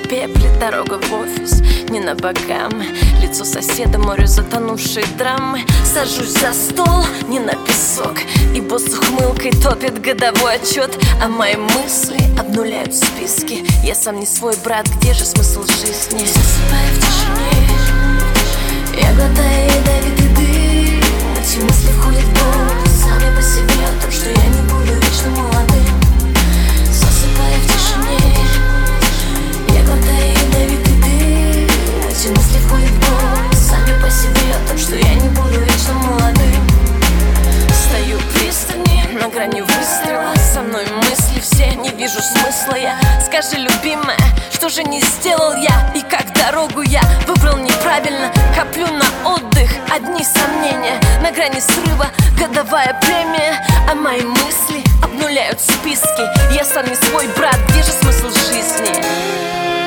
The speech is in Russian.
пепле дорога в офис, не на богам. Лицо соседа, море затонувшей драмы. Сажусь за стол, не на песок, и босс с ухмылкой топит годовой отчет. А мои мысли обнуляют списки. Я сам не свой брат, где же смысл жизни? Засыпаю в тишине, я глотаю ядовитый дым. Эти мысли входят в боль сами по себе, о том, что я не буду вечно молодым. Засыпаю в тишине, я глотаю ядовитый дым. Эти мысли входят в боль сами по себе, о том, что я не буду вечно молодым. Стою в пристани, на грани выстрела. Со мной мысли все, не вижу смысла я. Скажи, любимая, что же не сделал я? И как дорогу я выбрал неправильно? Коплю на отдых, одни сомнения. На грани срыва, годовая премия. А мои мысли обнуляют списки. Я сам не свой брат, где же смысл жизни?